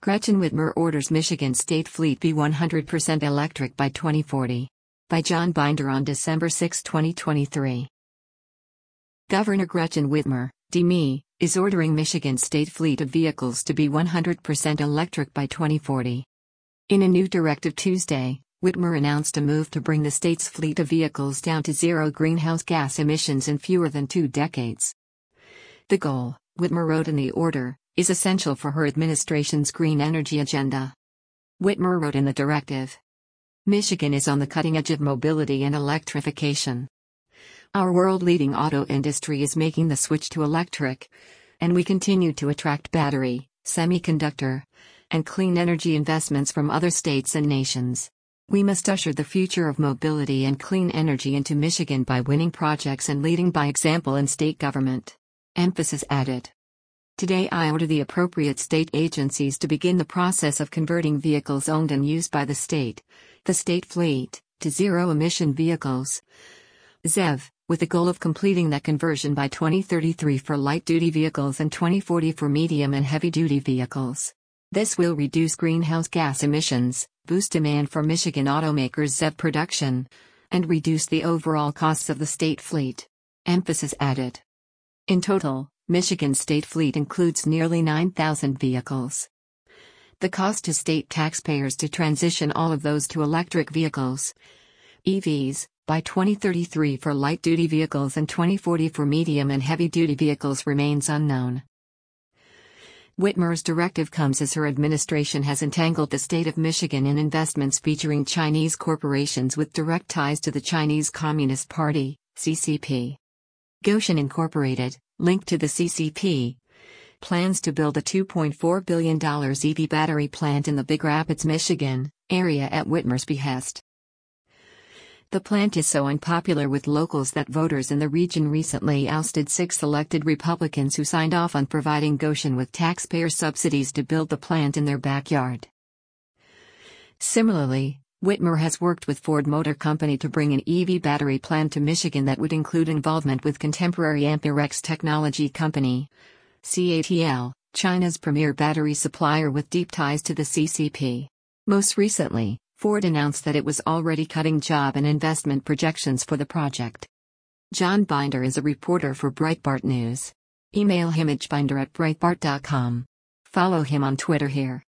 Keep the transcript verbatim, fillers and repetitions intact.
Gretchen Whitmer orders Michigan State Fleet be one hundred percent electric by twenty forty. By John Binder on December sixth, twenty twenty-three. Governor Gretchen Whitmer, D M E, is ordering Michigan State Fleet of vehicles to be one hundred percent electric by twenty forty. In a new directive Tuesday, Whitmer announced a move to bring the state's fleet of vehicles down to zero greenhouse gas emissions in fewer than two decades. The goal, Whitmer wrote in the order, is essential for her administration's green energy agenda. Whitmer wrote in the directive, Michigan is on the cutting edge of mobility and electrification. Our world-leading auto industry is making the switch to electric, and we continue to attract battery, semiconductor, and clean energy investments from other states and nations. We must usher the future of mobility and clean energy into Michigan by winning projects and leading by example in state government. Emphasis added. Today I order the appropriate state agencies to begin the process of converting vehicles owned and used by the state, the state fleet, to zero-emission vehicles, Z E V, with the goal of completing that conversion by twenty thirty-three for light-duty vehicles and twenty forty for medium and heavy-duty vehicles. This will reduce greenhouse gas emissions, boost demand for Michigan automakers' Z E V production, and reduce the overall costs of the state fleet. Emphasis added. In total, Michigan State Fleet includes nearly nine thousand vehicles. The cost to state taxpayers to transition all of those to electric vehicles, E Vs, by twenty thirty-three for light-duty vehicles and twenty forty for medium and heavy-duty vehicles remains unknown. Whitmer's directive comes as her administration has entangled the state of Michigan in investments featuring Chinese corporations with direct ties to the Chinese Communist Party, C C P. Gotion Incorporated, linked to the C C P, plans to build a two point four billion dollars E V battery plant in the Big Rapids, Michigan, area at Whitmer's behest. The plant is so unpopular with locals that voters in the region recently ousted six elected Republicans who signed off on providing Gotion with taxpayer subsidies to build the plant in their backyard. Similarly, Whitmer has worked with Ford Motor Company to bring an E V battery plant to Michigan that would include involvement with contemporary Amperex Technology Company, C A T L, China's premier battery supplier with deep ties to the C C P. Most recently, Ford announced that it was already cutting job and investment projections for the project. John Binder is a reporter for Breitbart News. Email him at binder at breitbart dot com. Follow him on Twitter here.